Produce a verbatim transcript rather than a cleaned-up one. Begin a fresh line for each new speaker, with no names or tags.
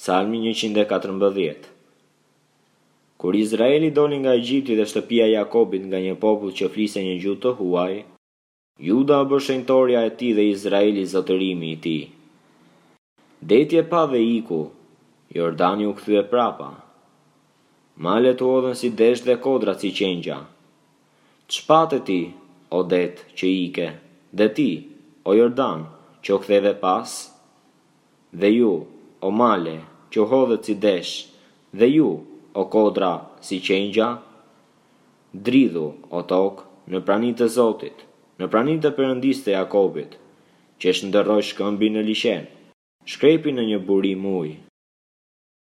Psalmi njëqind e katërmbëdhjetë. Kur Izraeli doli nga Egjipti dhe shtëpia e Jakobit nga një popull që fliste një gjuhë të huaj, Juda u bë shenjtorja e tij dhe Izraeli zotërimi i tij. Deti e pa dhe iku, Jordani u kthye prapa. Malet u hodhën si desh dhe kodrat si qengja. Ç'pate ti, o det, që ike, dhe ti, o Jordan, që u ktheve pas? Dhe ju, o male, që hodhet si desh, dhe ju, o kodra, si qengja? Dridhu, o tokë, në pranitë të Zotit, në pranitë të Perëndisë të Jakobit, që shndërroj shkëmbin në liqen, shkrepi në një burim ujë.